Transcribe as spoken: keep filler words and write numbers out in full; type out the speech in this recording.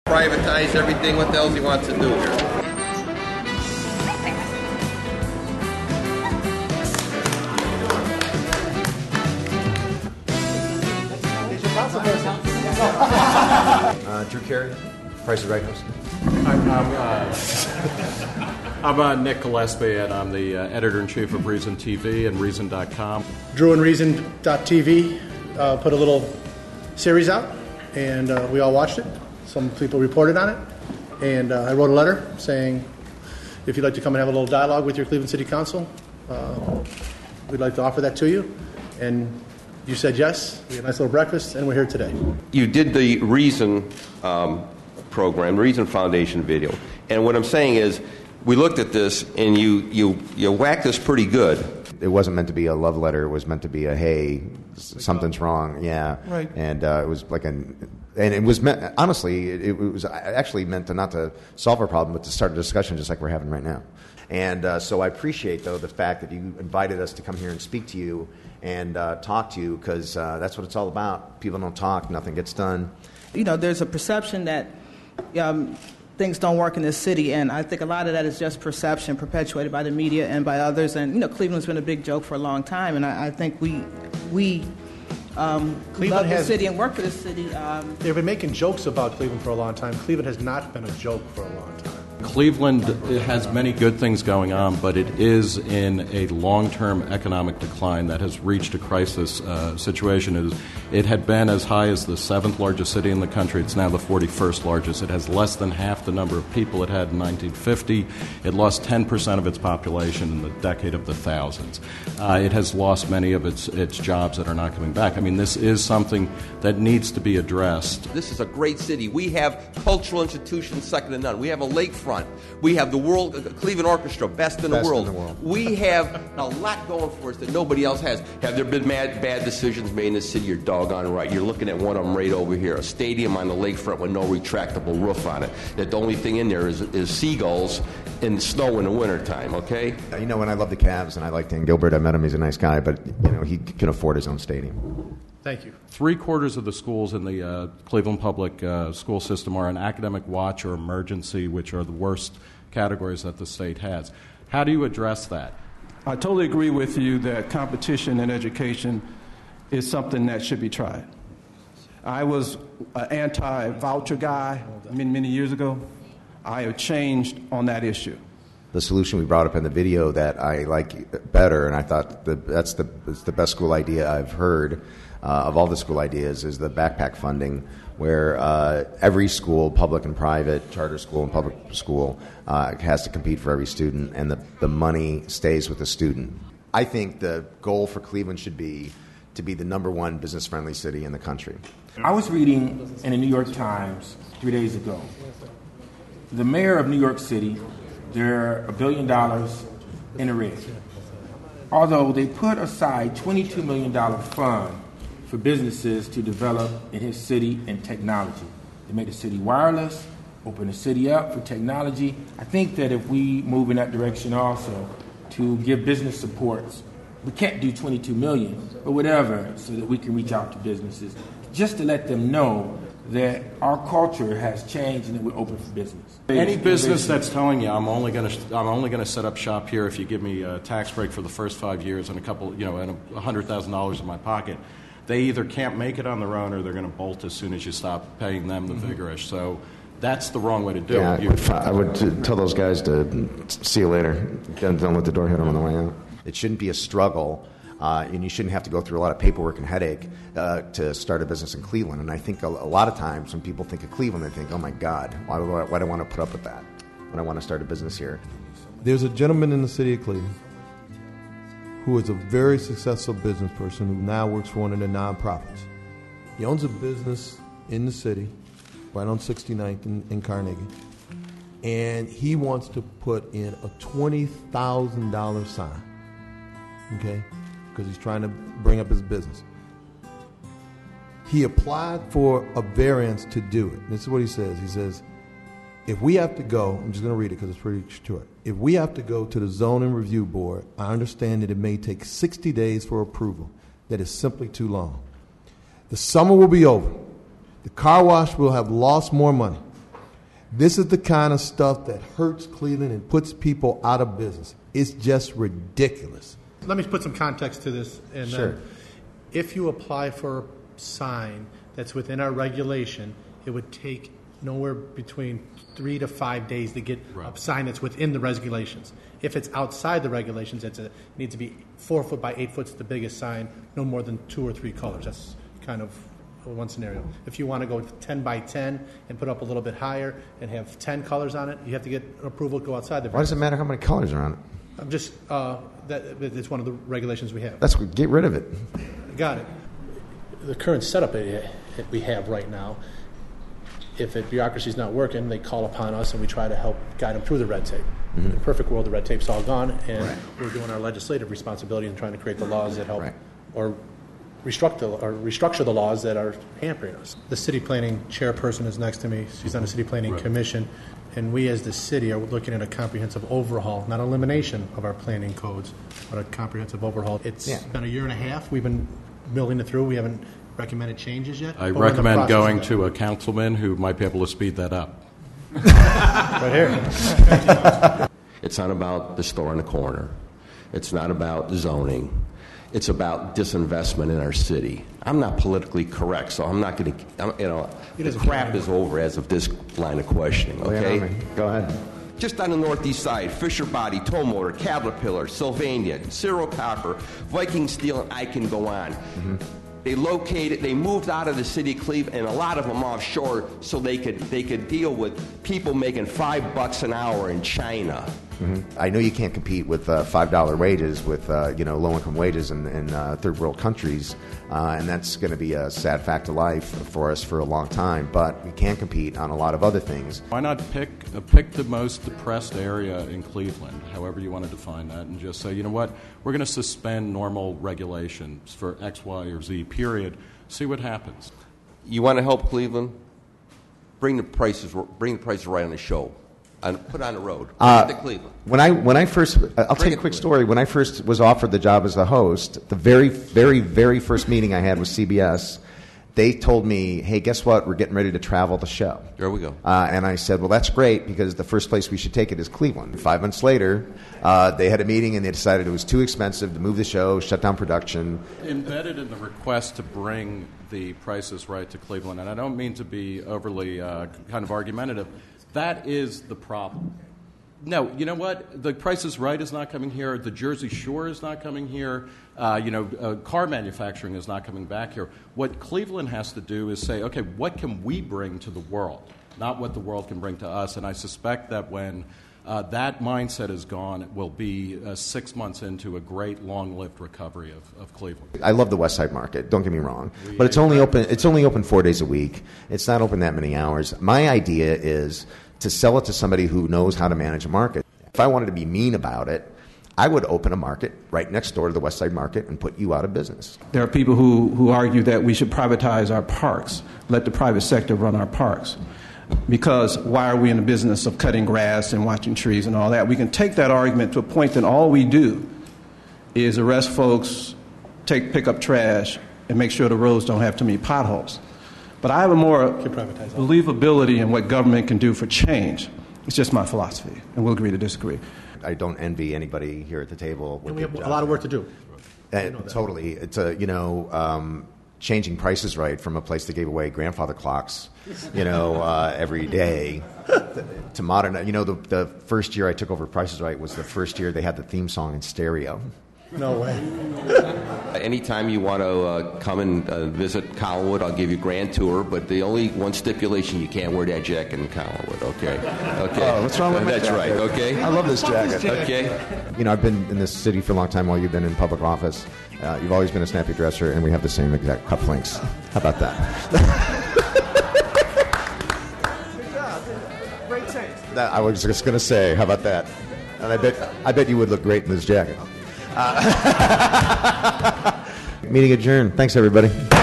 Privatize everything. What the hell does he want to do here? uh, Drew Carey, Price is Right host. I'm, I'm, uh, I'm uh, Nick Gillespie, and I'm the uh, editor-in-chief of Reason T V and Reason dot com. Drew and Reason dot T V uh, put a little series out, and uh, we all watched it. Some people reported on it, and uh, I wrote a letter saying, if you'd like to come and have a little dialogue with your Cleveland City Council, uh, we'd like to offer that to you. And you said yes. We had a nice little breakfast, and we're here today. You did the Reason um, program, Reason Foundation video. And what I'm saying is, we looked at this, and you, you, you whacked us pretty good. It wasn't meant to be a love letter. It was meant to be a, hey, something's wrong. Yeah. Right. And uh, it was like an... And it was meant, honestly, it, it was actually meant to not to solve our problem, but to start a discussion just like we're having right now. And uh, so I appreciate, though, the fact that you invited us to come here and speak to you and uh, talk to you, because uh, that's what it's all about. People don't talk, nothing gets done. You know, there's a perception that um, things don't work in this city, and I think a lot of that is just perception perpetuated by the media and by others. And, you know, Cleveland's been a big joke for a long time, and I, I think we... we Um, love the city and work for the city. Um, they've been making jokes about Cleveland for a long time. Cleveland has not been a joke for a long time. Cleveland has many good things going on, but it is in a long-term economic decline that has reached a crisis uh, situation. It, is, it had been as high as the seventh largest city in the country. It's now the forty-first largest. It has less than half the number of people it had in nineteen fifty. It lost ten percent of its population in the decade of the thousands. Uh, it has lost many of its, its jobs that are not coming back. I mean, this is something that needs to be addressed. This is a great city. We have cultural institutions second to none. We have a lakefront. We have the world uh, Cleveland Orchestra, best in the Best world. in the world. We have a lot going for us that nobody else has. Have there been mad, bad decisions made in this city? You're doggone right. You're looking at one of them right over here, a stadium on the lakefront with no retractable roof on it. That the only thing in there is, is seagulls and snow in the wintertime, okay? You know, and I love the Cavs, and I like Dan Gilbert. I met him. He's a nice guy, but, you know, he can afford his own stadium. Thank you. Three quarters of the schools in the uh, Cleveland public uh, school system are an academic watch or emergency, which are the worst categories that the state has. How do you address that? I totally agree with you that competition in education is something that should be tried. I was an anti-voucher guy many, many years ago. I have changed on that issue. The solution we brought up in the video that I like better, and I thought the, that's the, it's the best school idea I've heard uh, of all the school ideas, is the backpack funding, where uh, every school, public and private, charter school and public school, uh, has to compete for every student, and the, the money stays with the student. I think the goal for Cleveland should be to be the number one business-friendly city in the country. I was reading in the New York Times three days ago. The mayor of New York City, they're a billion dollars in the red. Although they put aside twenty-two million dollars fund for businesses to develop in his city in technology. They made the city wireless, open the city up for technology. I think that if we move in that direction also to give business supports, we can't do twenty-two million dollars, but whatever, so that we can reach out to businesses, just to let them know that our culture has changed and that we're open for business. Any business that's telling you I'm only going to I'm only going to set up shop here if you give me a tax break for the first five years and a couple, you know, and a hundred thousand dollars in my pocket, they either can't make it on their own or they're going to bolt as soon as you stop paying them the mm-hmm. vigorish. So that's the wrong way to do yeah, it. You, I would tell those guys to see you later. Don't let the door hit them on the way out. It shouldn't be a struggle. Uh, and you shouldn't have to go through a lot of paperwork and headache uh, to start a business in Cleveland. And I think a, a lot of times when people think of Cleveland, they think, oh, my God, why do I, why do I want to put up with that when I want to start a business here? There's a gentleman in the city of Cleveland who is a very successful business person who now works for one of the nonprofits. He owns a business in the city, right on sixty-ninth in, in Carnegie. And he wants to put in a twenty thousand dollars sign, okay? Because he's trying to bring up his business. He applied for a variance to do it. This is what he says. He says, if we have to go, I'm just going to read it because it's pretty short. If we have to go to the zoning review board, I understand that it may take sixty days for approval. That is simply too long. The summer will be over. The car wash will have lost more money. This is the kind of stuff that hurts Cleveland and puts people out of business. It's just ridiculous. Let me put some context to this. And Sure. then if you apply for a sign that's within our regulation, it would take nowhere between three to five days to get Right. a sign that's within the regulations. If it's outside the regulations, it's a, it needs to be four foot by eight foot is the biggest sign, no more than two or three colors. That's kind of one scenario. If you want to go ten by ten and put up a little bit higher and have ten colors on it, you have to get approval to go outside the Why does it matter how many colors are on it? I'm just, uh, that, it's one of the regulations we have. That's get rid of it. Got it. The current setup that we have right now, if a bureaucracy is not working, they call upon us and we try to help guide them through the red tape. Mm-hmm. In a perfect world, the red tape's all gone, and right. we're doing our legislative responsibility and trying to create the laws that help right. or restructure the, or restructure the laws that are hampering us. The city planning chairperson is next to me. She's on the city planning right. commission, and we as the city are looking at a comprehensive overhaul, not elimination of our planning codes, but a comprehensive overhaul. It's yeah. been a year and a half. We've been milling it through. We haven't recommended changes yet. I recommend going to a councilman who might be able to speed that up. Right here. It's not about the store on the corner. It's not about zoning. It's about disinvestment in our city. I'm not politically correct, so I'm not going to, you know, the crap is over as of this line of questioning, okay? Yeah, go ahead. Just on the northeast side, Fisher Body, Tow Motor, Caterpillar, Sylvania, Cyril Copper, Viking Steel, and I can go on. Mm-hmm. They located, they moved out of the city of Cleveland, and a lot of them offshore, so they could they could deal with people making five bucks an hour in China. Mm-hmm. I know you can't compete with uh, five dollar wages with uh, you know low income wages in, in uh, third world countries, uh, and that's going to be a sad fact of life for us for a long time. But we can compete on a lot of other things. Why not pick uh, pick the most depressed area in Cleveland, however you want to define that, and just say, you know what, we're going to suspend normal regulations for X, Y, or Z. Period. See what happens. You want to help Cleveland? Bring the prices. Bring the prices right on the show. And put on the road. Uh, to Cleveland. When I when I first, I'll tell you a quick story. When I first was offered the job as the host, the very very very first meeting I had with C B S, they told me, "Hey, guess what? We're getting ready to travel the show." There we go. Uh, and I said, "Well, that's great because the first place we should take it is Cleveland." Five months later, uh, they had a meeting and they decided it was too expensive to move the show, shut down production. Embedded in the request to bring the prices right to Cleveland, and I don't mean to be overly uh, kind of argumentative. That is the problem. No, you know what? The Price is Right is not coming here. The Jersey Shore is not coming here. Uh, you know, uh, car manufacturing is not coming back here. What Cleveland has to do is say, okay, what can we bring to the world, not what the world can bring to us? And I suspect that when uh, that mindset is gone, it will be uh, six months into a great long-lived recovery of, of Cleveland. I love the West Side Market. Don't get me wrong, but it's only open. It's only open four days a week. It's not open that many hours. My idea is to sell it to somebody who knows how to manage a market. If I wanted to be mean about it, I would open a market right next door to the West Side Market and put you out of business. There are people who, who argue that we should privatize our parks, let the private sector run our parks. Because why are we in the business of cutting grass and watching trees and all that? We can take that argument to a point that all we do is arrest folks, take pick up trash, and make sure the roads don't have too many potholes. But I have a more believability in what government can do for change. It's just my philosophy, and we'll agree to disagree. I don't envy anybody here at the table. And we have a lot of work to do. Uh, totally. It's a, you know, um, changing prices right from a place that gave away grandfather clocks, you know, uh, every day to modern. You know, the, the first year I took over Prices Right was the first year they had the theme song in stereo. No way. Anytime you want to uh, come and uh, visit Collinwood, I'll give you a grand tour, but the only one stipulation, you can't wear that jacket in Collinwood, okay? Okay. Oh, what's wrong with That's that right, okay? I love this jacket. Okay. You know, I've been in this city for a long time while you've been in public office. Uh, you've always been a snappy dresser, and we have the same exact cufflinks. How about that? Good job. Great taste. That, I was just going to say, how about that? And I bet, I bet you would look great in this jacket. Uh, meeting adjourned. Thanks, everybody.